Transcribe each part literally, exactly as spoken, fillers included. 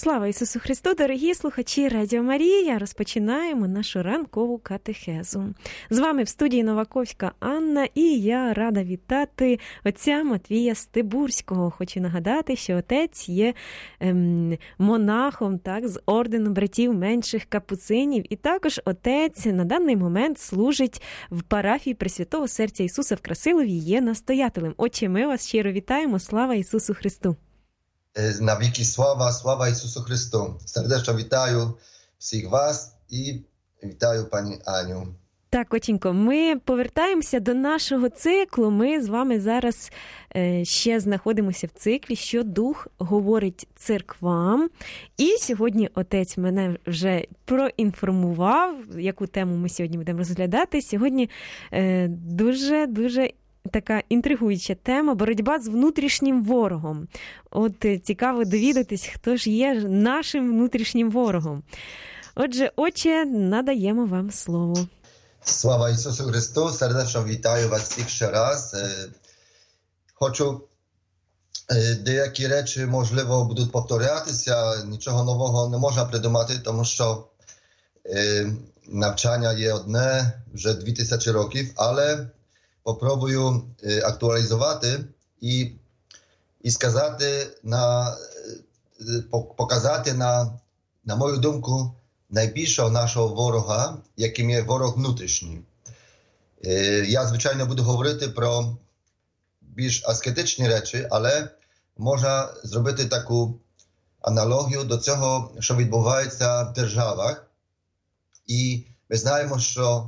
Слава Ісусу Христу, дорогі слухачі Радіо Марія! Розпочинаємо нашу ранкову катехезу. З вами в студії Новаковська Анна, і я рада вітати отця Матвія Стебурського. Хочу нагадати, що отець є ем, монахом, так, з ордену братів менших капуцинів, і також отець на даний момент служить в парафії Пресвятого Серця Ісуса в Красилові, є настоятелем. Отче, ми вас щиро вітаємо. Слава Ісусу Христу! Na wieki sława, sława Jezusu Chrystu. Serdecznie witaję всіх вас і вітаю пані Аню. Так, Отченько, ми повертаємося до нашого циклу. Ми з вами зараз е, ще знаходимося в циклі, що Дух говорить церквам. І сьогодні отець мене вже проінформував, яку тему ми сьогодні будемо розглядати. Сьогодні е, дуже-дуже така інтригуюча тема – боротьба з внутрішнім ворогом. От цікаво довідатись, хто ж є нашим внутрішнім ворогом. Отже, отче, надаємо вам слово. Слава Ісусу Христу, сердечно вітаю вас всіх ще раз. Хочу, деякі речі, можливо, будуть повторятися, нічого нового не можна придумати, тому що навчання є одне вже дві тисячі років, але попробую актуалізувати і, і сказати, на, показати, на, на мою думку, найбільшого нашого ворога, яким є ворог внутрішній. Я, звичайно, буду говорити про більш аскетичні речі, але можна зробити таку аналогію до цього, що відбувається в державах. І ми знаємо, що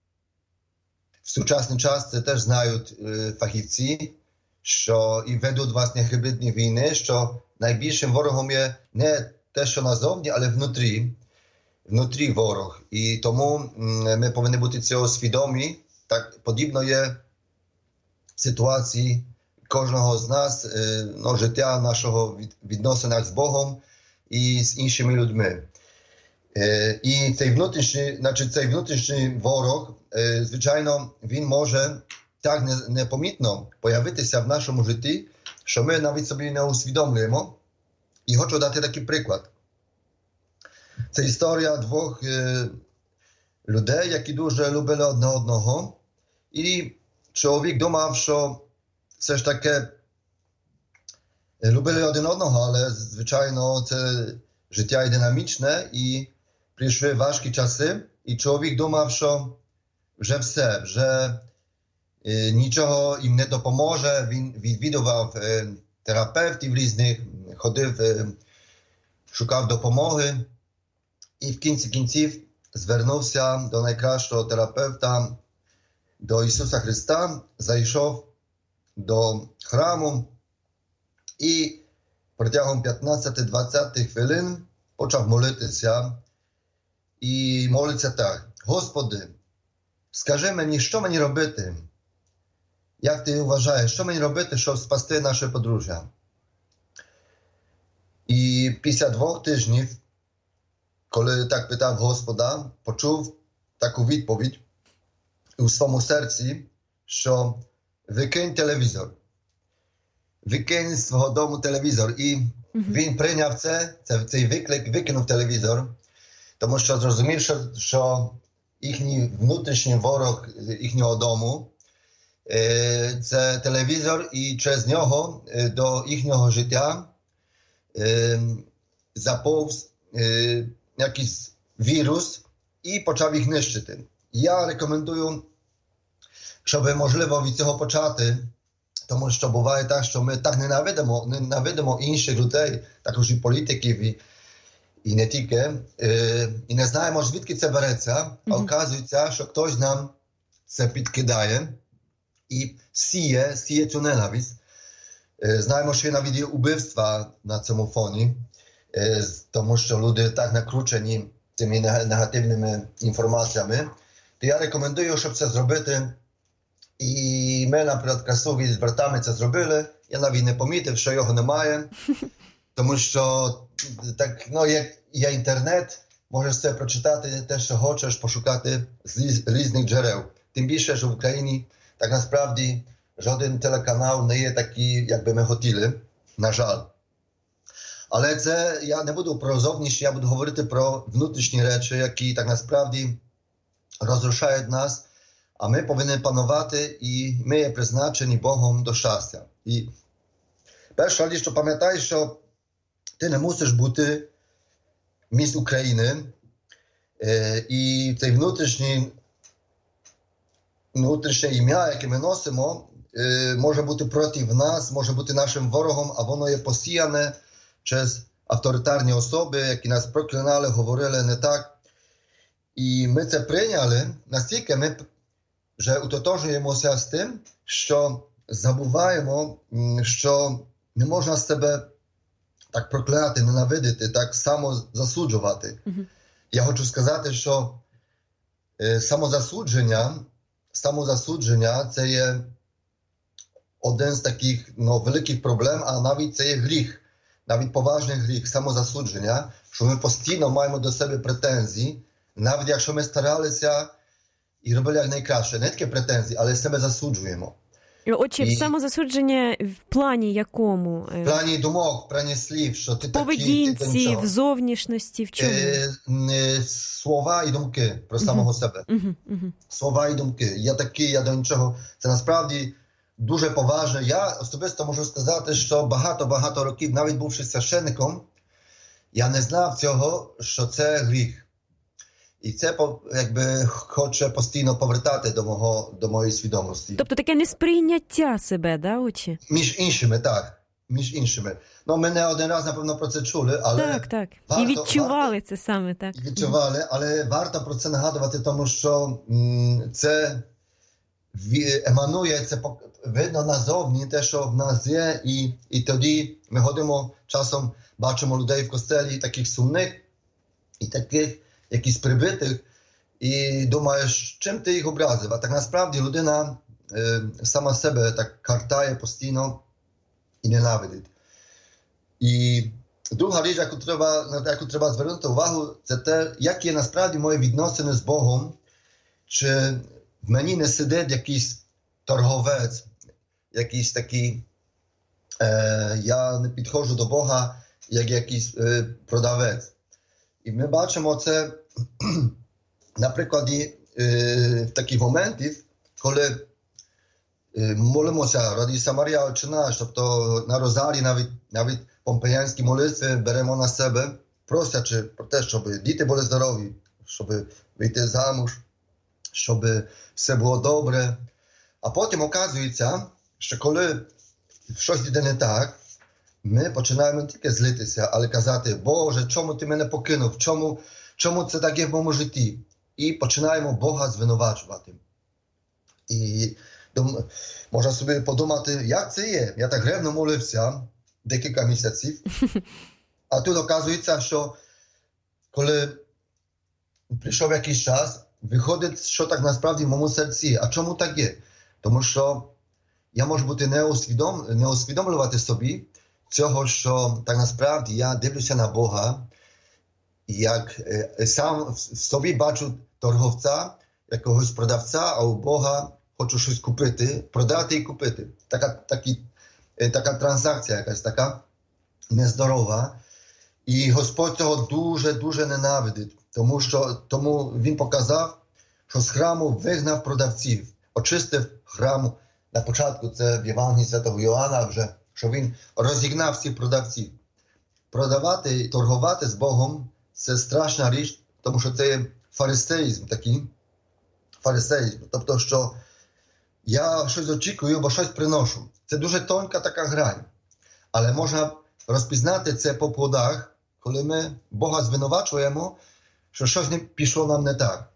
в сучасний час це теж знають е, фахівці, що і ведуть власне гібридні війни, що найбільшим ворогом є не те, що назовні, але внутрі, внутрі ворог. І тому м, ми повинні бути цього свідомі. Так подібно є в ситуації кожного з нас, е, ну, життя нашого від, відносинах з Богом і з іншими людьми. Е, і цей внутрішній, значить, цей внутрішній ворог, е, звичайно, він може так не, непомітно появитися в нашому житті, що ми навіть собі не усвідомлюємо. І хочу дати такий приклад. Це історія двох е, людей, які дуже любили одне одного. І чоловік думав, що все ж таки любили один одного, але, звичайно, це життя є динамічне і прийшли важкі часи, і чоловік думав, що вже все, вже е, нічого їм не допоможе. Він відвідував е, терапевтів різних, ходив, е, шукав допомоги. І в кінці кінців звернувся до найкращого терапевта, до Ісуса Христа, зайшов до храму і протягом п'ятнадцять-двадцять хвилин почав молитися. І молиться так: Господи, скажи мені, що мені робити? Як ти вважаєш, що мені робити, щоб спасти наше подружжя? І після двох тижнів, коли так питав Господа, почув таку відповідь у своєму серці, що викинь телевізор. Викинь з свого дому телевізор. І mm-hmm. він прийняв це, це, цей виклик, викинув телевізор. Тому що зрозумів, що, що їхній внутрішній ворог їхнього дому е, – це телевізор, і через нього е, до їхнього життя е, заповз е, якийсь вірус і почав їх нищити. Я рекомендую, щоб можливо від цього почати, тому що буває так, що ми так ненавидимо, ненавидимо інших людей, також і політиків, і І не тільки, е, і не знаємо, звідки це береться, а mm-hmm. оказується, що хтось нам це підкидає і сіє, сіє цю ненависть. Е, знаємо, що навіть є убивства на цьому фоні, е, тому що люди так накручені цими негативними інформаціями. То я рекомендую, щоб це зробити. І ми, наприклад, Красові з братами це зробили. Я навіть не помітив, що його немає. Тому що так, ну, як є інтернет, можеш все прочитати, те, що хочеш, пошукати з різних джерел. Тим більше, що в Україні так насправді жоден телеканал не є такий, як би ми хотіли, на жаль. Але це я не буду про зовнішні, я буду говорити про внутрішні речі, які так насправді розрушають нас, а ми повинні панувати, і ми є призначені Богом до щастя. І перша річ, що пам'ятай, що ти не мусиш бути міс України, е, і цей внутрішній, внутрішнє ім'я, яке ми носимо, е, може бути проти нас, може бути нашим ворогом, а воно є посіяне через авторитарні особи, які нас проклинали, говорили не так. І ми це прийняли, настільки ми вже утотожуємося з тим, що забуваємо, що не можна себе так прокляти, ненавидити, так само засуджувати. Mm-hmm. Я хочу сказати, що е, самозасудження, самозасудження – це є один з таких ну, великих проблем, а навіть це є гріх, навіть поважний гріх, самозасудження, що ми постійно маємо до себе претензії, навіть якщо ми старалися і робили як найкраще, не тільки претензії, але себе засуджуємо. Отже, і... самозасудження в плані якому? В плані думок, в плані слів, що ти такий, поведінці, в зовнішності, в чому? Е, е, слова і думки про самого uh-huh. себе. Uh-huh. Uh-huh. Слова і думки. Я такий, я до нічого. Це насправді дуже поважно. Я особисто можу сказати, що багато-багато років, навіть бувши священником, я не знав цього, що це гріх. І це якби хоче постійно повертати до мого до моєї свідомості. Тобто таке несприйняття себе, да, очі? Між іншими, так. Між іншими. Ну, ми не один раз, напевно, про це чули, але... Так, так. Варто, і відчували варто, це саме, так. І відчували, але варто про це нагадувати, тому що м, це еманує, це видно назовні, те, що в нас є, і, і тоді ми ходимо, часом бачимо людей в костелі, таких сумних, і таких, якісь прибитих, і думаєш, чим ти їх образив? А так насправді людина е, сама себе так картає постійно і ненавидить. І друга річ, яку треба, на яку треба звернути увагу, це те, які є насправді мої відносини з Богом, чи в мені не сидить якийсь торговець, якийсь такий, е, я не підходжу до Бога, як якийсь е, продавець. І ми бачимо це на прикладі е, таких моментів, коли е, молимося раді Самарія Отче наш, тобто на Розарі навіть, навіть помпеянські молитви беремо на себе, просячи про те, щоб діти були здорові, щоб вийти замуж, щоб все було добре. А потім оказується, що коли щось йде не так, ми починаємо не тільки злитися, але казати, Боже, чому ти мене покинув, чому, чому це так є в моєму житті? І починаємо Бога звинувачувати. І дум, можна собі подумати, як це є? Я так ревно молився декілька місяців, а тут оказується, що коли прийшов якийсь час, виходить, що так насправді в моєму серці. А чому так є? Тому що я можу бути не, усвідом, не усвідомлювати собі цього, що так насправді я дивлюся на Бога, і як е, сам в собі бачу торговця, якогось продавця, а у Бога хочу щось купити, продати і купити. Така, такі, е, така транзакція якась така нездорова. І Господь цього дуже-дуже ненавидить, тому що тому Він показав, що з храму вигнав продавців, очистив храм. На початку це в Євангелії Святого Йоанна вже, що він розігнав всіх продавців. Продавати і торгувати з Богом – це страшна річ, тому що це фарисеїзм такий. Фарисеїзм. Тобто, що я щось очікую, бо щось приношу. Це дуже тонка така грань. Але можна розпізнати це по плодах, коли ми Бога звинувачуємо, що щось не пішло нам не так.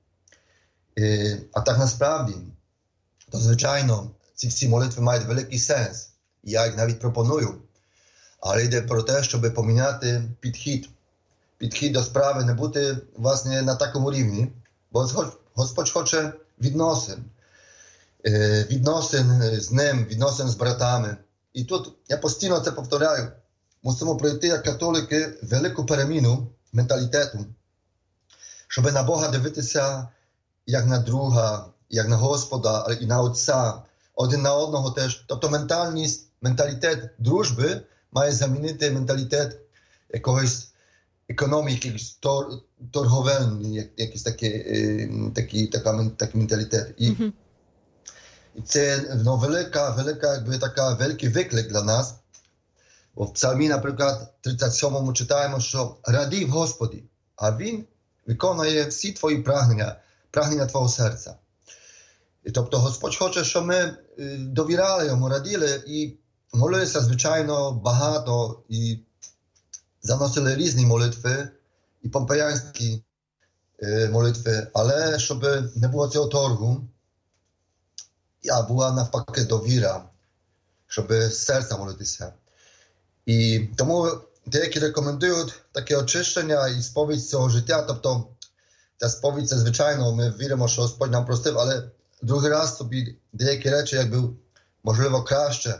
І, а так насправді, то звичайно, ці всі молитви мають великий сенс. Я їх навіть пропоную. Але йде про те, щоб поміняти підхід. Підхід до справи, не бути, власне, на такому рівні. Бо Господь хоче відносин. Відносин з ним, відносин з братами. І тут, я постійно це повторяю, мусимо пройти, як католики, велику переміну менталітету, щоб на Бога дивитися як на друга, як на Господа, але і на Отця, один на одного теж. Тобто ментальність, менталітет дружби має замінити менталітет якогось економіки, якісь тор, торговельні, як, якісь такі, такі, така, такий менталітет. І, mm-hmm. і це ну, велика, велика, якби така, великий виклик для нас. Бо в Псалмі, наприклад, тридцять сьомому читаємо, що радій в Господі, а Він виконує всі твої прагнення, прагнення твого серця. І тобто Господь хоче, щоб ми довіряли Йому, раділи і молилися, звичайно, багато і заносили різні молитви, і помпеянські е, молитви, але щоб не було цього торгу, а була навпаки довіра, щоб з серця молитися. І тому деякі рекомендують таке очищення і сповідь цього життя, тобто ця сповідь, це звичайно, ми віримо, що Господь нам простив, але другий раз собі деякі речі, якби, можливо, краще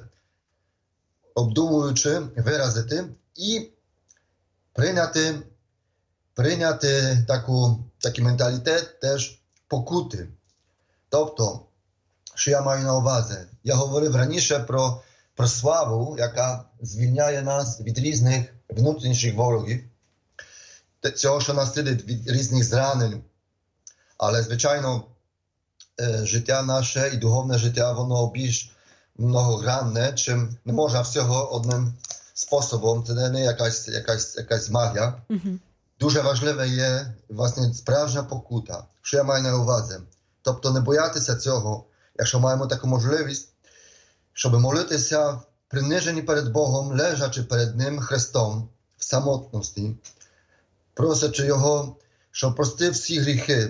обдумуючи, виразити і прийняти, прийняти таку, такий менталітет теж покути. Тобто, що я маю на увазі? Я говорив раніше про, про славу, яка звільняє нас від різних внутрішніх ворогів, цього, що нас слідить від різних зранень. Але, звичайно, життя наше і духовне життя, воно більш многогранне, чим не можна всього одним способом, це не якась, якась, якась магія. Mm-hmm. Дуже важливе є, власне, справжня покута. Що я маю на увазі? Тобто не боятися цього, якщо маємо таку можливість, щоб молитися в приниженні перед Богом, лежачи перед Ним Христом в самотності, просячи Його, щоб простив всі гріхи,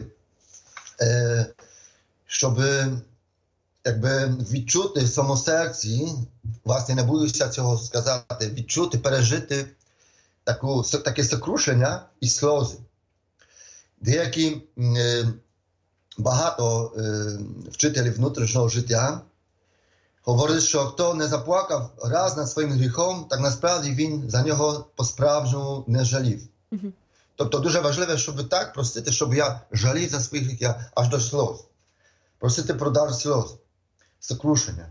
е, щоб якби відчути в своєму серці, власне, не боюся цього сказати, відчути, пережити таку, таке сокрушення і сльози. Деякі е, багато е, вчителів внутрішнього життя говорять, що хто не заплакав раз над своїм гріхом, так насправді він за нього по-справжньому не жалів. Mm-hmm. Тобто дуже важливо, щоб так простити, щоб я жалів за свої гріхи аж до сльоз. Просити про дар сльоз, сокрушення.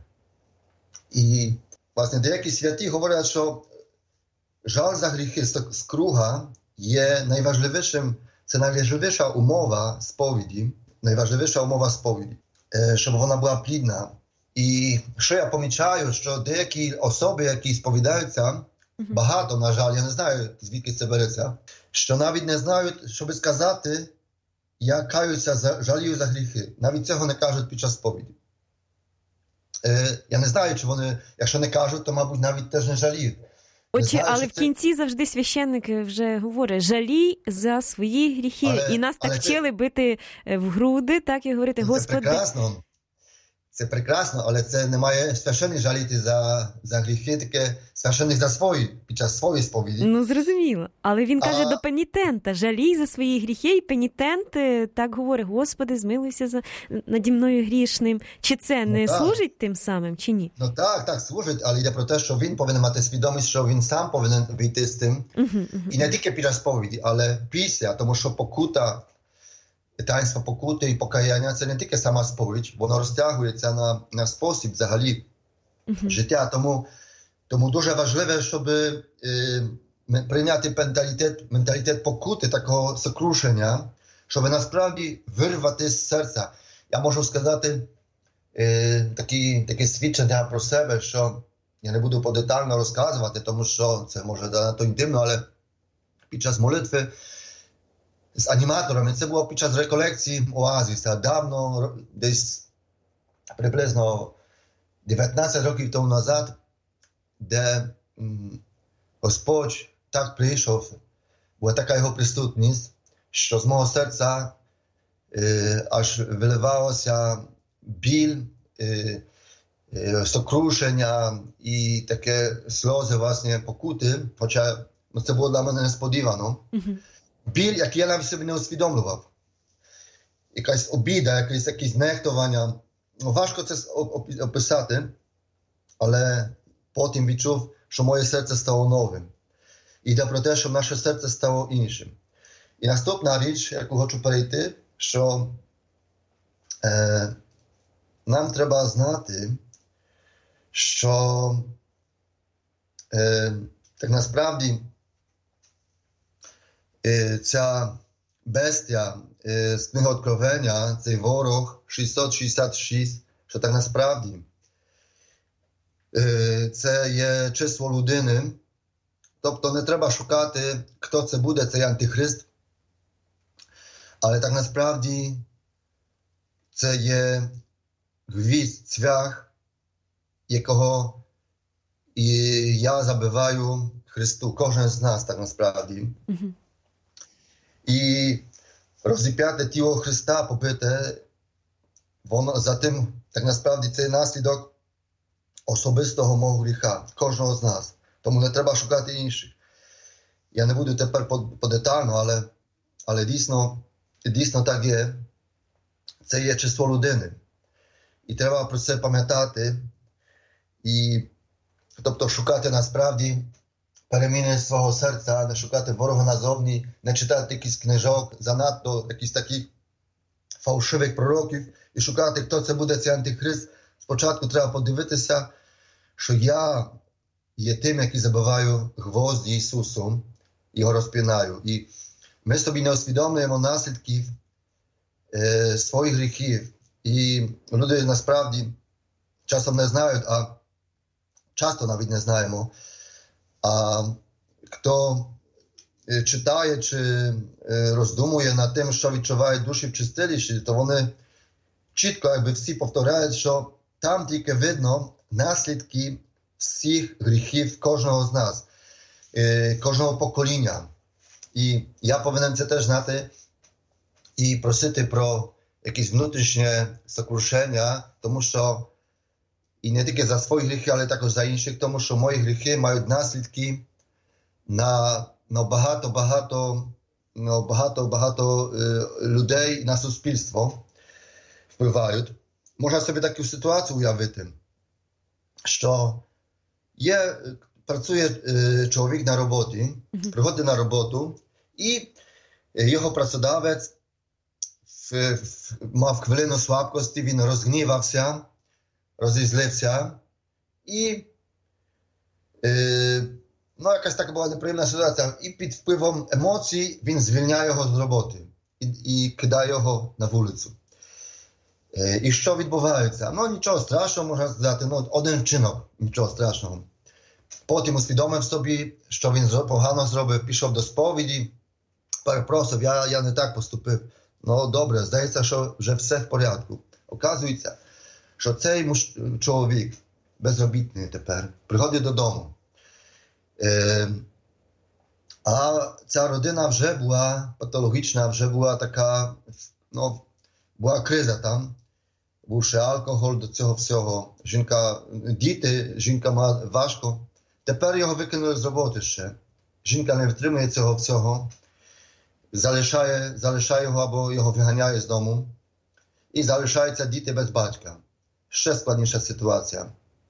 І, власне, деякі святі говорять, що жаль за гріхи, скруга є найважливішим, це найважливіша умова сповіді, найважливіша умова сповіді, щоб вона була плідна. І що я помічаю, що деякі особи, які сповідаються, багато, на жаль, я не знаю, звідки це береться, що навіть не знають, що би сказати, я каюся, за, жалію за гріхи. Навіть цього не кажуть під час сповіді. Е, я не знаю, чи вони, якщо не кажуть, то, мабуть, навіть теж не жаліють. Отже, але в кінці це... завжди священники вже говорять, жалій за свої гріхи. Але, і нас так вчили це... бити в груди, так і говорити, це Господи. Прекрасно. Це прекрасно, але це не має священник жаліти за, за гріхи, таке священник за свої, під час своєї сповіді. Ну, зрозуміло. Але він каже а... до пенітента, жалій за свої гріхи, і пенітент так говорить, Господи, змилуйся за... наді мною грішним. Чи це не ну, служить тим самим, чи ні? Ну так, так, служить, але йде про те, що він повинен мати свідомість, що він сам повинен вийти з тим. Uh-huh, uh-huh. І не тільки під час сповіді, але після, тому що покута, таїнство покути і покаяння – це не тільки сама сповідь, воно розтягується на, на спосіб взагалі uh-huh. життя. Тому, тому дуже важливо, щоб е, прийняти менталітет, менталітет покути, такого сокрушення, щоб насправді вирвати з серця. Я можу сказати е, такі, таке свідчення про себе, що я не буду подетально розказувати, тому що це може занадто інтимно, але під час молитви з аніматорами. Це було під час реколекції Оазіса. Давно, десь приблизно дев'ятнадцять років тому назад, де м, Господь так прийшов, була така його присутність, що з мого серця е, аж виливалося біль, е, е, сокрушення і таке сльози, власне, покути, хоча ну, це було для мене несподівано. Mm-hmm. Біль, який я навіть собі не усвідомлював. Якась обіда, якесь, якесь нехтування. Важко це описати, але потім відчув, що моє серце стало новим. І йде про те, що наше серце стало іншим. І наступна річ, яку хочу перейти, що е, нам треба знати, що е, так насправді ця бестія з книги Откровення, цей ворог шістсот шістдесят шість, що так насправді це є число людини. Тобто не треба шукати, хто це буде, цей антихрист. Але так насправді це є гвіздь, цвях, якого і я забиваю Христу, кожен з нас так насправді. Mm-hmm. І розіп'яте тіло Христа побите, воно за тим, так насправді, це наслідок особистого мого гріха, кожного з нас. Тому не треба шукати інших. Я не буду тепер подетально, але, але дійсно, дійсно так є. Це є число людини. І треба про це пам'ятати. І, тобто шукати насправді переміни свого серця, не шукати ворога назовні, не читати якісь книжок, занадто якісь таких фальшивих пророків і шукати, хто це буде, цей антихрист. Спочатку треба подивитися, що я є тим, який забиваю гвозді Ісусом, його розпинаю. І ми собі не усвідомлюємо наслідків е, своїх гріхів. І люди насправді часом не знають, а часто навіть не знаємо. А хто е, читає чи е, роздумує над тим, що відчувають душі в чистилищі, то вони чітко, якби всі повторяють, що там тільки видно наслідки всіх гріхів кожного з нас, е, кожного покоління. І я повинен це теж знати і просити про якісь внутрішнє сокрушення, тому що і не тільки за свої гріхи, але також за інших, тому що мої гріхи мають наслідки на, на багато-багато на багато-багато е, людей, на суспільство впливають. Можна собі таку ситуацію уявити, що є, працює е, чоловік на роботі, mm-hmm. приходить на роботу, і його працедавець в, в, мав хвилину слабкості, він розгнівався, розізлився, і е, ну, якась така була неприємна ситуація, і під впливом емоцій він звільняє його з роботи і, і кидає його на вулицю. Е, і що відбувається? Ну, нічого страшного, можна сказати, ну, один вчинок, нічого страшного. Потім усвідомив собі, що він погано зробив, пішов до сповіді, перепросив, я, я не так поступив. Ну, добре, здається, що вже все в порядку. Оказується, що цей муж, чоловік, безробітний тепер, приходить додому. Е, а ця родина вже була патологічна, вже була така, ну, була криза там. Був ще алкоголь до цього всього. Жінка, діти, жінка мала важко. Тепер його викинули з роботи ще. Жінка не витримує цього всього. Залишає, залишає його або його виганяє з дому. І залишаються діти без батька. Ще складніша ситуація.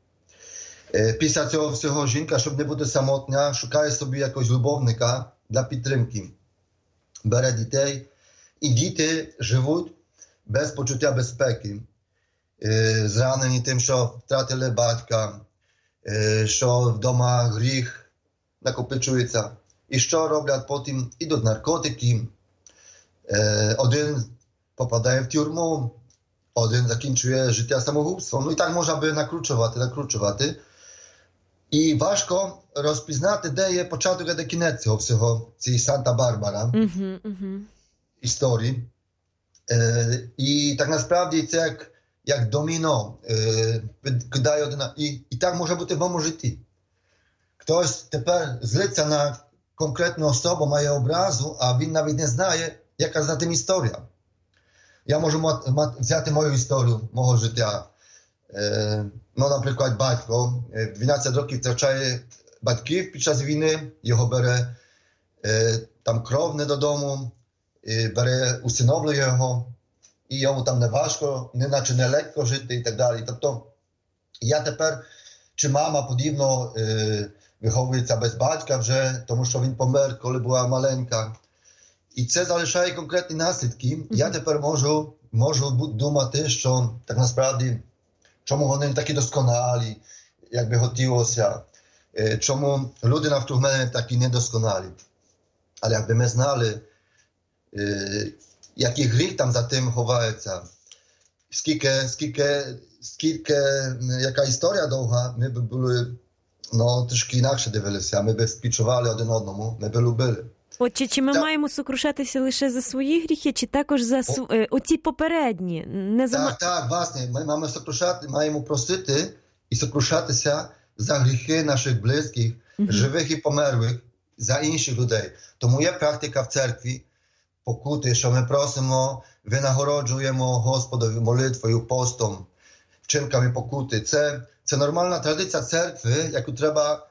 Після цього всього жінка, щоб не бути самотня, шукає собі якогось любовника для підтримки. Бере дітей. І діти живуть без почуття безпеки. Зранені тим, що втратили батька, що вдома гріх накопичується. І що роблять потім? Ідуть наркотики. Один попадає в тюрму, один закінчує життя самогубством. Ну і так можна би накручувати, накручувати. І важко розпізнати, де є початок, а де кінець цього всього, цієї Санта-Барбара uh-huh, uh-huh. історії. Е, і так насправді це як, як доміно, е, кидає один. І, і так може бути в моєму житті. Хтось тепер злиться на конкретну особу, має образу, а він навіть не знає, яка за тим історія. Я можу мат, мат, взяти мою історію, мого життя. Е, ну, наприклад, батько в дванадцять років втрачає батьків під час війни, його бере е, там кров не додому, е, бере, усиновлює його, і йому там не важко, неначе не легко жити і так далі. Тобто я тепер, чи мама подібно е, виховується без батька вже, тому що він помер, коли була маленька. І це залишає конкретні наслідки. Mm-hmm. Я тепер можу, можу думати, що так насправді, чому вони не такі досконалі, як би хотілося, чому люди навкруг мене такі недосконалі. але якби ми знали, який гріх там за тим ховається, скільки, скільки, скільки, яка історія довга, ми б були, ну, трішки інакше дивилися, ми б співчували один одному, ми б любили. Отже, чи ми так. маємо сокрушатися лише за свої гріхи, чи також за св... оці попередні? Не за... Так, так, власне, ми маємо сокрушати, маємо просити і сокрушатися за гріхи наших близьких, uh-huh. живих і померлих, за інших людей. Тому є практика в церкві покути, що ми просимо, винагороджуємо Господові молитвою, постом, вчинками покути. Це, це нормальна традиція церкви, яку треба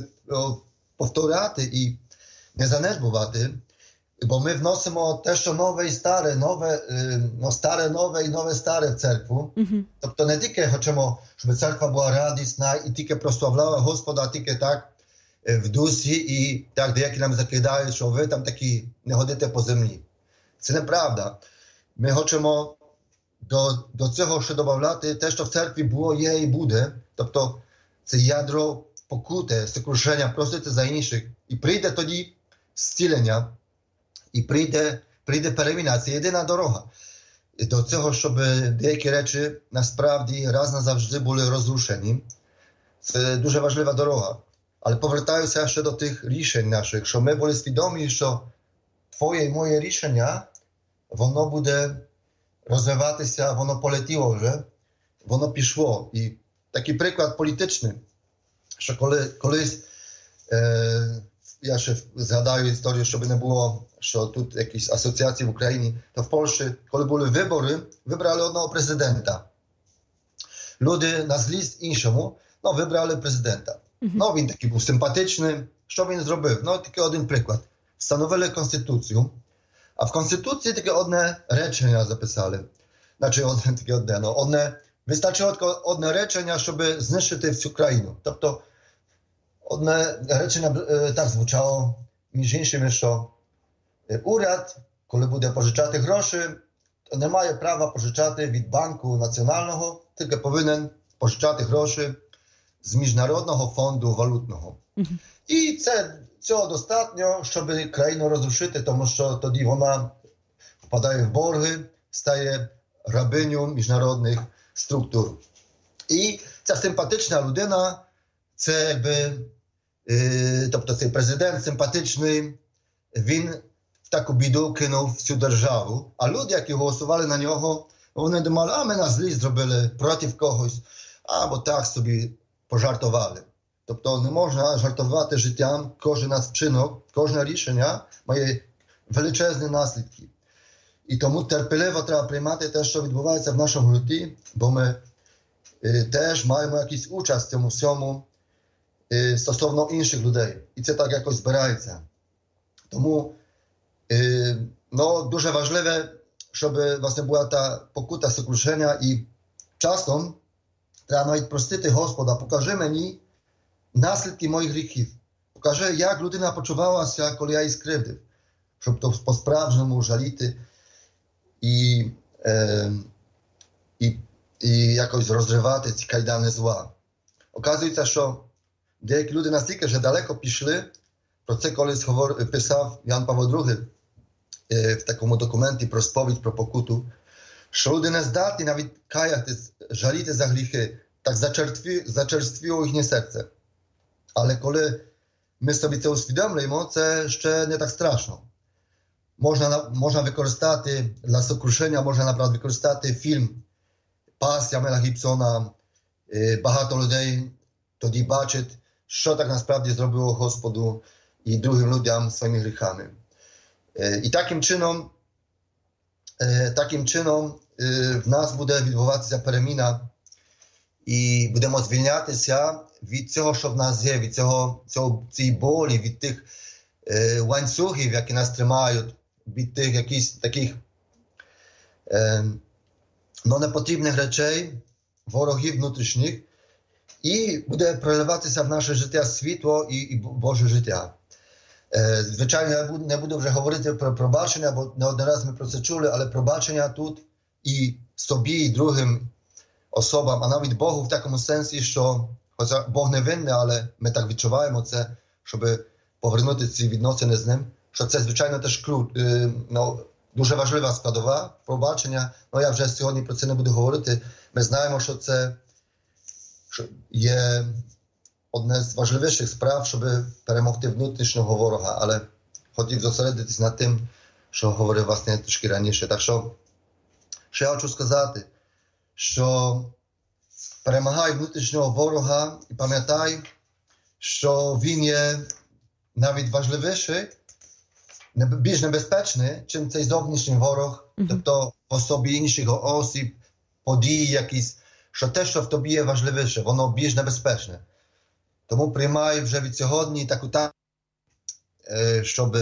повторяти і не занедбувати, бо ми вносимо те, що нове і старе, нове, ну, старе, нове і нове старе в церкву. Uh-huh. Тобто не тільки хочемо, щоб церква була радісна і тільки прославляла Господа, тільки так в дусі і так деякі нам закидають, що ви там такі не ходите по землі. Це неправда. Ми хочемо до, до цього ще додати те, що в церкві було, є і буде. Тобто це ядро покути, сокрушення, просити за інших. І прийде тоді зцілення, і прийде, прийде переміна. Це єдина дорога до цього, щоб деякі речі насправді раз назавжди були розрушені. Це дуже важлива дорога. Але повертаюся ще до тих рішень наших, що ми були свідомі, що твоє і моє рішення, воно буде розвиватися, воно полетіло вже, воно пішло. І такий приклад політичний, що коли, колись, е, я ще згадаю історію, щоб не було, що тут якісь асоціації в Україні, то в Польщі, коли були вибори, вибрали одного президента. Люди на злість іншому, ну, вибрали президента. Ну, він такий був симпатичний. Що він зробив? Ну, такий один приклад. Встановили конституцію, а в конституції таке одне речення записали. Значить, одне таке одне. Ну, одне, вистачило таке одне речення, щоб знищити всю країну. Тобто, одне речення е, так звучало, між іншими, що е, уряд, коли буде пожичати гроші, то не має права пожичати від банку національного, тільки повинен пожичати гроші з Міжнародного фонду валютного. Uh-huh. І це, цього достатньо, щоб країну розрушити, тому що тоді вона впадає в борги, стає рабиню міжнародних структур. І ця симпатична людина, це якби, е, тобто цей президент симпатичний, він в таку біду кинув всю державу. А люди, які голосували на нього, вони думали, а ми на злість зробили проти когось, або так собі пожартували. Тобто не можна жартувати життям, кожен наш вчинок, кожне рішення має величезні наслідки. І тому терпеливо треба приймати те, що відбувається в нашому житті, бо ми е, теж маємо якусь участь в цьому всьому е, стосовно інших людей. І це так якось збирається. Тому е, no, дуже важливе, щоб власне була та покута сокрушення і часом треба навіть простити Господа, покажи мені наслідки моїх гріхів. Покажи, як людина почувалася, коли я її скривдив. Щоб то по-справжньому жаліти і, е, і, і якось розривати ці кайдани зла. Оказується, що деякі люди настільки вже далеко пішли, про це колись говор, писав Ян Павло Другий е, в такому документі про сповідь, про покуту, що люди не здатні навіть каятись, жаліти за гріхи, так зачерстві, зачерствіло їхнє серце. Але коли ми собі це усвідомлюємо, це ще не так страшно. Можна, можна використати, для сокрушення можна, наприклад, використати фільм «Пасія» Мела Гібсона. Багато людей тоді бачать, що так насправді зробило Господу і другим людям своїми гріхами. І таким чином, таким чином в нас буде відбуватися переміна і будемо звільнятися від цього, що в нас є, від цього, цього цієї болі, від тих е, ланцюгів, які нас тримають, від тих якихось таких е, ну, непотрібних речей, ворогів внутрішніх, і буде проливатися в наше життя світло і, і Боже життя. Е, звичайно, я буду, не буду вже говорити про пробачення, бо не один раз ми про це чули, але пробачення тут і собі, і другим особам, а навіть Богу в такому сенсі, що хоча Бог не винний, але ми так відчуваємо це, щоб повернути ці відносини з ним. що це, звичайно, теж ключ, ну, дуже важлива складова пробачення. Ну, я вже сьогодні про це не буду говорити. Ми знаємо, що це що є одне з важливіших справ, щоб перемогти внутрішнього ворога, але хотів зосередитись над тим, що говорив власне трошки раніше. Так що, що я хочу сказати, що перемагай внутрішнього ворога і пам'ятай, що він є навіть важливіший, більш небезпечний, чим цей зовнішній ворог, mm-hmm. тобто в особі інших осіб, події якісь, що те, що в тобі є важливіше, воно більш небезпечне. Тому приймай вже від сьогодні таку так, щоб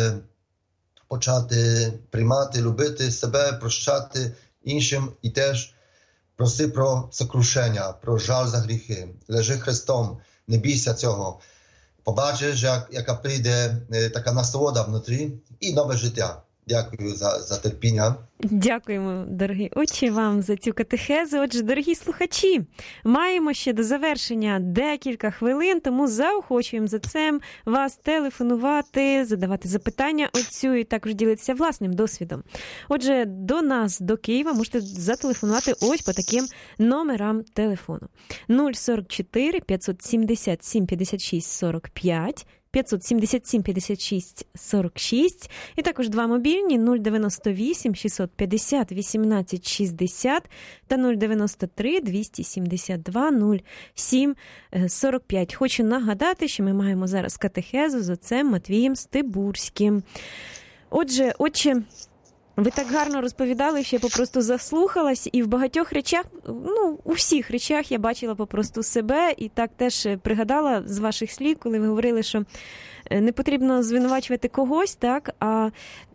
почати приймати, любити себе, прощати іншим і теж проси про сокрушення, про жаль за гріхи. Лежи Христом, не бійся цього. Побачиш, як, яка прийде така насолода внутрі і нове життя. Дякую за, за терпіння. Дякуємо, дорогі отче, вам за цю катехезу. Отже, дорогі слухачі, маємо ще до завершення декілька хвилин, тому заохочуємо за цим вас телефонувати, задавати запитання отцю і також ділитися власним досвідом. Отже, до нас, до Києва, можете зателефонувати ось по таким номерам телефону. нуль сорок чотири п'ятсот сімдесят сім п'ятдесят шість сорок п'ять, п'ятсот сімдесят сім п'ятдесят шість сорок шість, і також два мобільні нуль дев'яносто вісім шістсот п'ятдесят вісімнадцять шістдесят та нуль дев'яносто три двісті сімдесят два нуль сім сорок п'ять. Хочу нагадати, що ми маємо зараз катехезу з отцем Матвієм Стибурським. Отже, отче, ви так гарно розповідали, що я попросту заслухалась, і в багатьох речах, ну, у всіх речах я бачила попросту себе, і так теж пригадала з ваших слів, коли ви говорили, що не потрібно звинувачувати когось, так, а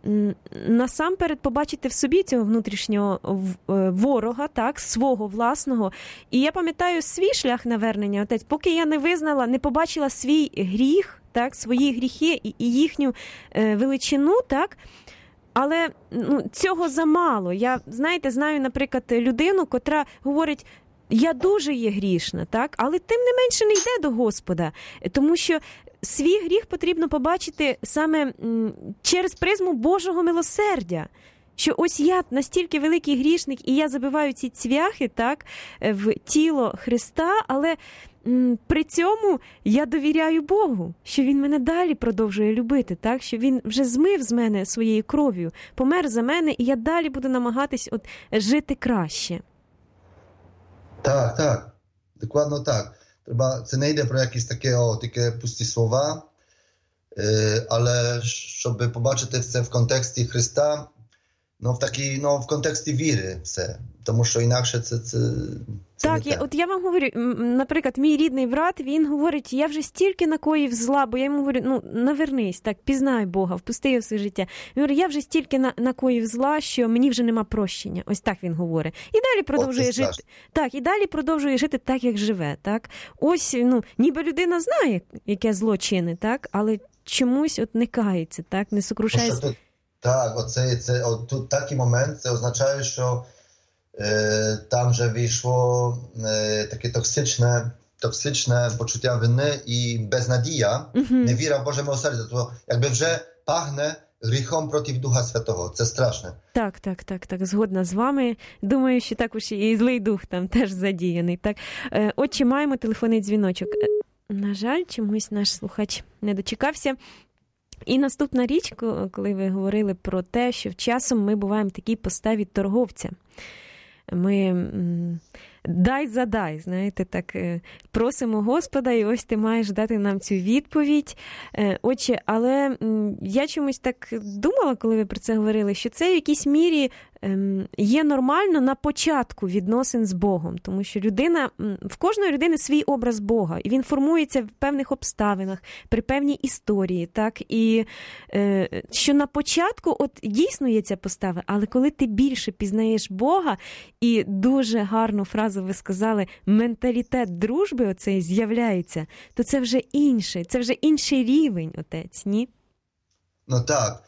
насамперед побачити в собі цього внутрішнього ворога, так, свого власного. І я пам'ятаю свій шлях навернення, отець, поки я не визнала, не побачила свій гріх, так, свої гріхи і, і їхню е, величину, так, але ну, цього замало. Я, знаєте, знаю, наприклад, людину, котра говорить, я дуже є грішна, так? Але тим не менше не йде до Господа, тому що свій гріх потрібно побачити саме через призму Божого милосердя. Що ось я настільки великий грішник, і я забиваю ці цвяхи, так, в тіло Христа, але м, при цьому я довіряю Богу, що Він мене далі продовжує любити, так, що Він вже змив з мене своєю кров'ю, помер за мене, і я далі буду намагатись от жити краще. Так, так, докладно так. Треба, це не йде про якісь такі, о, такі пусті слова, е, але щоб побачити це в контексті Христа, ну, в такій, ну, в контексті віри все, тому що інакше це, це, це так, я, от я вам говорю, наприклад, мій рідний брат, він говорить, я вже стільки накоїв зла, бо я йому говорю, ну, навернись, так, пізнай Бога, впусти його в своє життя. Він говорить, я вже стільки на, накоїв зла, що мені вже нема прощення. Ось так він говорить. І далі продовжує жити. Так, і далі продовжує жити так, як живе, так. Ось, ну, ніби людина знає, яке зло чинить, так, але чомусь от не кається, так, не сокрушається. Так, оце, це, от, тут такий момент, це означає, що е, там вже вийшло е, таке токсичне, токсичне почуття вини і безнадія, mm-hmm. невіра в Боже милосердя. То якби вже пахне гріхом проти Духа Святого. Це страшне. Так, так, так, так, згодна з вами. Думаю, що також і злий дух там теж задіяний. Так. Е, отче, маємо телефонний дзвіночок. Е, на жаль, чомусь наш слухач не дочекався. І наступна річ, коли ви говорили про те, що часом ми буваємо в такій поставі торговця. Ми дай задай, знаєте, так, просимо Господа, і ось ти маєш дати нам цю відповідь. Отче, але я чомусь так думала, коли ви про це говорили, що це в якійсь мірі є нормально на початку відносин з Богом, тому що людина, в кожної людини свій образ Бога, і він формується в певних обставинах, при певній історії, так, і що на початку от дійсно є ця постава, але коли ти більше пізнаєш Бога, і дуже гарну фразу ви сказали, менталітет дружби оцей з'являється, то це вже інше, це вже інший рівень, отець, ні? Ну так.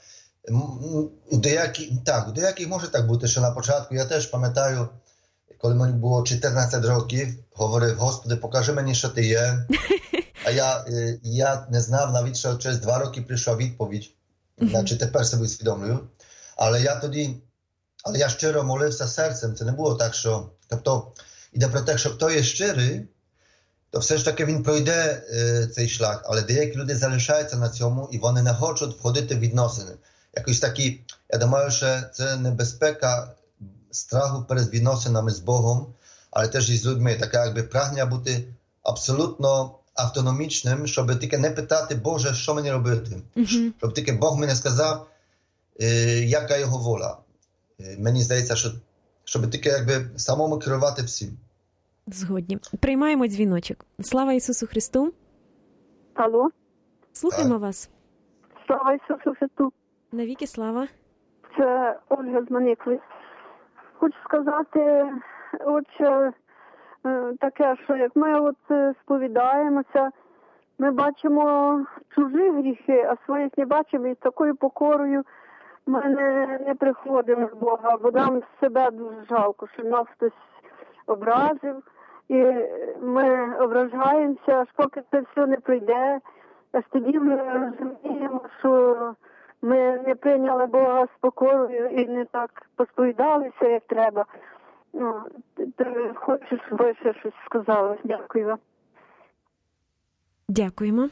У деяких, так, у деяких може так бути, що на початку, я теж пам'ятаю, коли мені було чотирнадцять років, говорив, Господи, покажи мені, що ти є. А я, я не знав навіть, що через два роки прийшла відповідь. Значить, тепер себе усвідомлюю. Але я тоді, але я щиро молився серцем. Це не було так, що, тобто, йде про те, що хто є щирий, то все ж таки він пройде е, цей шлях. Але деякі люди залишаються на цьому і вони не хочуть входити в відносини. Якось такі, я думаю, що це небезпека страху перед відносинами з Богом, але теж і з людьми. Таке якби прагнення бути абсолютно автономічним, щоб тільки не питати, Боже, що мені робити? Mm-hmm. Щоб тільки Бог мені сказав, е, яка його воля. Е, мені здається, що щоб тільки якби самому керувати всім. Згодні. Приймаємо дзвіночок. Слава Ісусу Христу. Алло. Слухаємо так. вас. Слава Ісусу Христу. Навіки слава. Це Ольга з Маникли. Хочу сказати, отже, таке, що як ми от сповідаємося, ми бачимо чужі гріхи, а своїх не бачимо, і з такою покорою ми не, не приходимо з Бога, бо нам себе дуже жалко, що нас хтось образив, і ми ображаємося, аж поки це все не пройде, аж тоді ми розуміємо, що ми не прийняли Бога з покорою і не так посповідалися, як треба. Ну, ти хочеш, щоб ви ще щось сказали? Дякую вам. Дякуємо.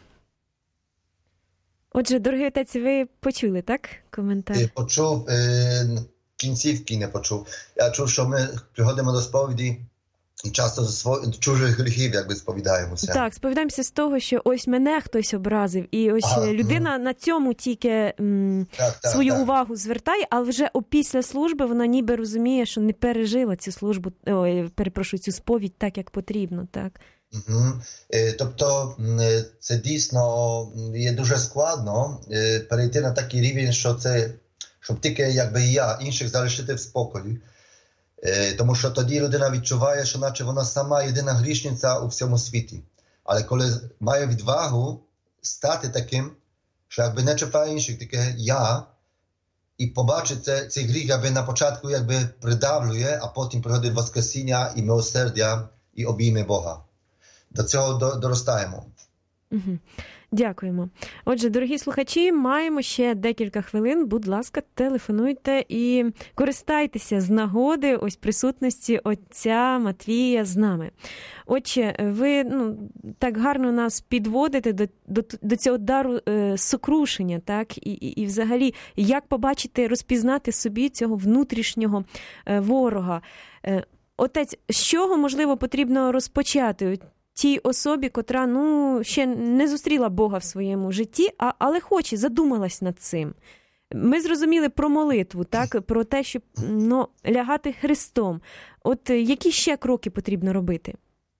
Отже, дорогий отець, ви почули, так, коментар? Я почув, е, кінцівки не почув. Я чув, що ми приходимо до сповіді і часто з чужих гріхів, якби сповідаємося. Так, сповідаємося з того, що ось мене хтось образив, і ось ага, людина угу. на цьому тільки м, так, так, свою так. увагу звертає, але вже опісля служби вона ніби розуміє, що не пережила цю службу, ой, перепрошую, цю сповідь так, як потрібно, так? Угу. Тобто це дійсно є дуже складно перейти на такий рівень, що це, щоб тільки якби я інших залишити в спокої. Тому що тоді людина відчуває, що наче вона сама єдина грішниця у всьому світі. Але коли має відвагу стати таким, що якби не чіпає інших, тільки я, і побачить це, цей гріх, якби на початку якби придавлює, а потім приходить воскресіння і милосердя, і обійми Бога. До цього доростаємо. Угу. Дякуємо. Отже, дорогі слухачі, маємо ще декілька хвилин. Будь ласка, телефонуйте і користайтеся з нагоди ось присутності отця Матвія з нами. Отче, ви ну, так гарно нас підводите до, до, до цього дару е, сокрушення, так? І, і, і взагалі, як побачити, розпізнати собі цього внутрішнього е, ворога. Е, отець, з чого, можливо, потрібно розпочати тій особі, котра, ну, ще не зустріла Бога в своєму житті, а, але хоче, задумалась над цим. Ми зрозуміли про молитву, так, про те, щоб ну, лягати Христом. От які ще кроки потрібно робити?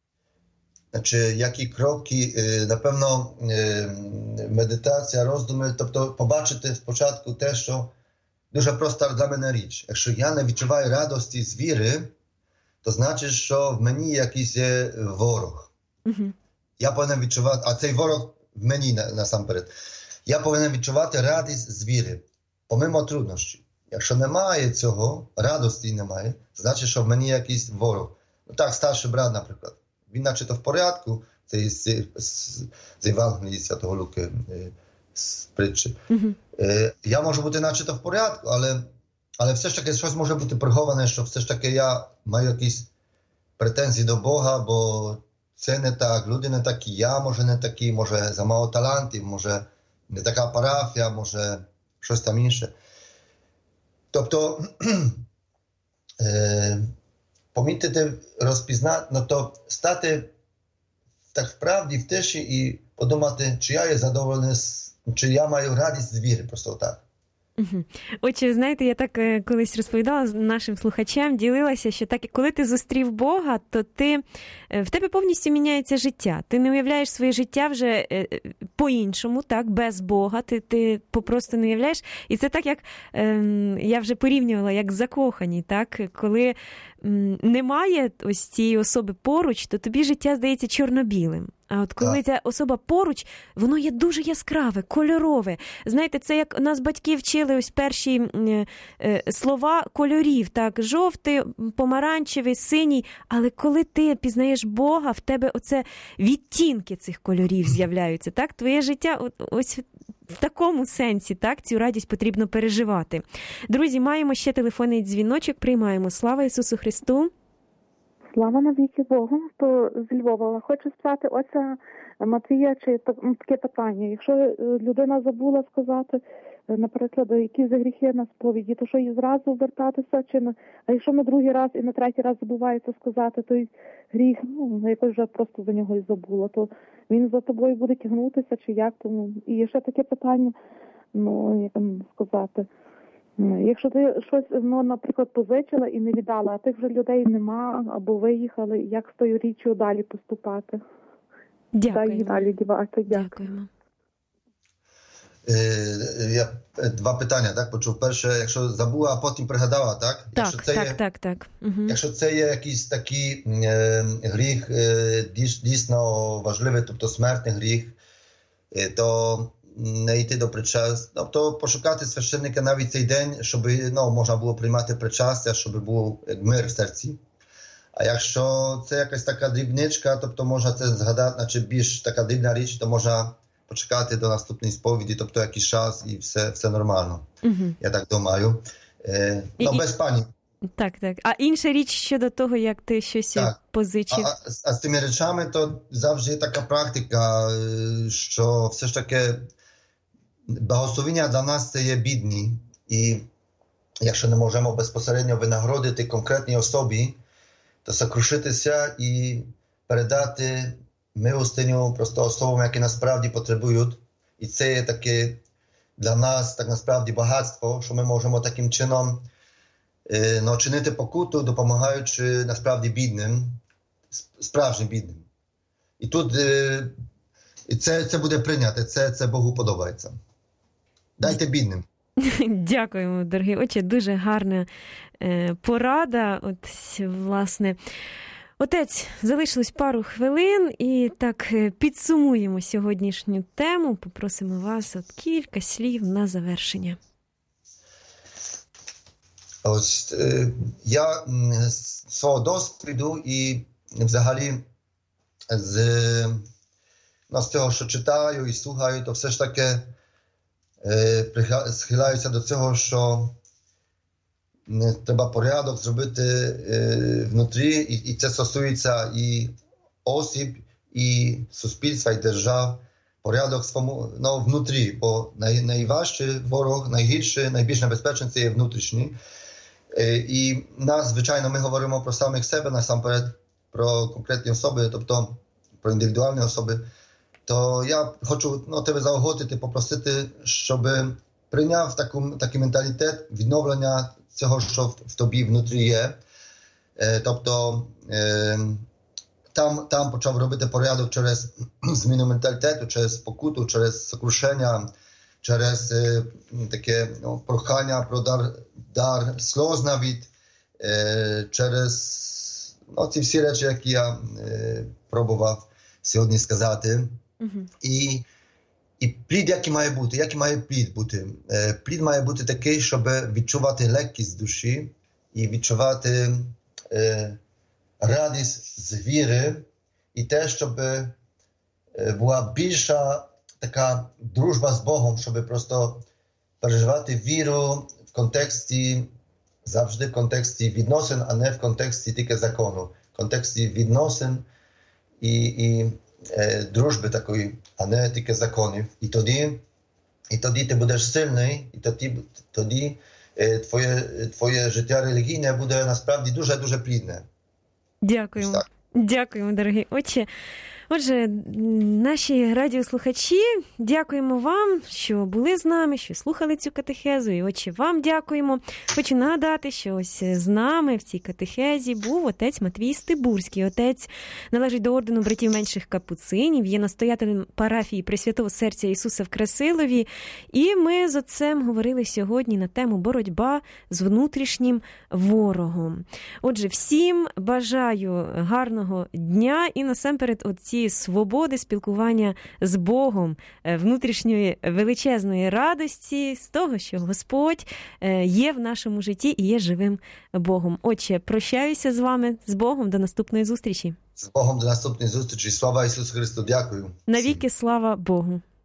Чи які кроки? Напевно, медитація, роздуми, тобто побачити спочатку те, що дуже проста для мене річ. Якщо я не відчуваю радості з віри, то значить, що в мені якийсь є ворог. Uh-huh. Я повинен відчувати, а цей ворог в мені насамперед. Я повинен відчувати радість з віри, помимо труднощів. Якщо немає цього, радості немає, значить, що в мені якийсь ворог. Ну так, старший брат, наприклад. Він наче-то в порядку, це з, з, з Євангелії Святого Луки, з притчі. Uh-huh. Я можу бути наче-то в порядку, але, але все ж таки щось може бути приховане, що все ж таки я маю якісь претензії до Бога, бо це не так, люди не такі, я може не такий, може замало талантів, може не така парафія, може щось там інше. Тобто, е, помітити, розпізнати, ну то стати так вправді в тиші і подумати, чи я є задоволений, чи я маю радість з віри, просто так. Угу. Отже, знаєте, я так колись розповідала нашим слухачам, ділилася, що так, коли ти зустрів Бога, то ти, в тебе повністю міняється життя. Ти не уявляєш своє життя вже по-іншому, так, без Бога, ти, ти просто не уявляєш. І це так, як я вже порівнювала, як закохані, так, коли немає ось цієї особи поруч, то тобі життя здається чорно-білим. А от коли ця особа поруч, воно є дуже яскраве, кольорове. Знаєте, це як нас батьки вчили ось перші е, е, слова кольорів, так, жовтий, помаранчевий, синій. Але коли ти пізнаєш Бога, в тебе оце відтінки цих кольорів з'являються, так? Твоє життя ось в такому сенсі, так, цю радість потрібно переживати. Друзі, маємо ще телефонний дзвіночок, приймаємо. Слава Ісусу Христу! Слава навіки Богу, то з Львова. Хочу спитати отця Матвія, чи таке питання. Якщо людина забула сказати, наприклад, які за гріхи на сповіді, то що їй зразу вертатися, чи на... а якщо на другий раз і на третій раз забувається сказати, то гріх, ну, якось вже просто за нього і забула, то він за тобою буде тягнутися, чи як? Тому і ще таке питання, ну, як сказати, якщо ти щось, ну, наприклад, позичила і не віддала, а тих вже людей нема, або виїхали, як з тою річчю далі поступати? Дякуємо. Далі дівати. Дякуємо. Я два питання, так, почув. Перше, якщо забула, а потім пригадала, так? Так, якщо це так, є, так, так. Угу. Якщо це є якийсь такий е, гріх, е, дійсно важливий, тобто смертний гріх, е, то не йти до причастя, тобто пошукати священника навіть цей день, щоб, ну, можна було приймати причастя, щоб був мир в серці. А якщо це якась така дрібничка, тобто можна це згадати, значить більш така дрібна річ, то можна почекати до наступної сповіді, тобто якийсь час і все, все нормально. Угу. Я так думаю. Е, ну, і, без пані. Так, так. А інша річ щодо того, як ти щось так. позичив? А, а, а з тими речами, то завжди є така практика, що все ж таки благословення для нас це є бідні. І якщо не можемо безпосередньо винагородити конкретній особі, то сокрушитися і передати милостиню просто особам, які насправді потребують. І це є таке для нас так насправді багатство, що ми можемо таким чином е, ну, чинити покуту, допомагаючи насправді бідним, справжнім бідним. І тут е, і це, це буде прийняте, це, це Богу подобається. Дайте бідним. Дякуємо, дорогі отче, дуже гарна е, порада. От, власне, отець, залишилось пару хвилин і так підсумуємо сьогоднішню тему. Попросимо вас от кілька слів на завершення. Ось, е, я з свого досвіду і взагалі з, ну, з того, що читаю і слухаю, то все ж таки е, схиляюся до цього, що треба порядок зробити е, внутрі, і, і це стосується і осіб, і суспільства, і держав. Порядок своєму, ну, внутрі, бо най, найважчий ворог, найгірший, найбільш небезпечний – це є внутрішній. Е, і нас, звичайно, ми говоримо про самих себе, насамперед, про конкретні особи, тобто про індивідуальні особи. То я хочу, ну, тебе заохотити, попросити, щоб прийняв таку, такий менталітет відновлення цього, що в тобі внутрі є. Е, тобто е, там, там почав робити порядок через зміну менталітету, через покуту, через сокрушення, через е, таке, ну, прохання про дар, дар сльоз навіть, е, через, ну, ці всі речі, які я е, пробував сьогодні сказати. Mm-hmm. І І плід, який має бути? Який має плід бути? Е, плід має бути такий, щоб відчувати легкість душі і відчувати е, радість з віри, і те, щоб е, була більша така дружба з Богом, щоб просто переживати віру в контексті, завжди в контексті відносин, а не в контексті тільки закону. В контексті відносин і, і дружби такої, а не тільки законів. І тоді, і тоді ти будеш сильний, і тоді, тоді твоє, твоє життя релігійне буде насправді дуже-дуже плідне. Дякуємо. Дякуємо, дорогі отче. Отже, наші радіослухачі, дякуємо вам, що були з нами, що слухали цю катехезу. І, отче, вам дякуємо. Хочу нагадати, що ось з нами в цій катехезі був отець Матвій Стибурський. Отець належить до ордену братів менших капуцинів, є настоятелем парафії Пресвятого Серця Ісуса в Красилові. І ми з отцем говорили сьогодні на тему боротьба з внутрішнім ворогом. Отже, всім бажаю гарного дня і насамперед отці свободи, спілкування з Богом, внутрішньої величезної радості з того, що Господь є в нашому житті і є живим Богом. Отче, прощаюся з вами, з Богом, до наступної зустрічі. З Богом до наступної зустрічі. Слава Ісусу Христу, дякую. Навіки слава Богу.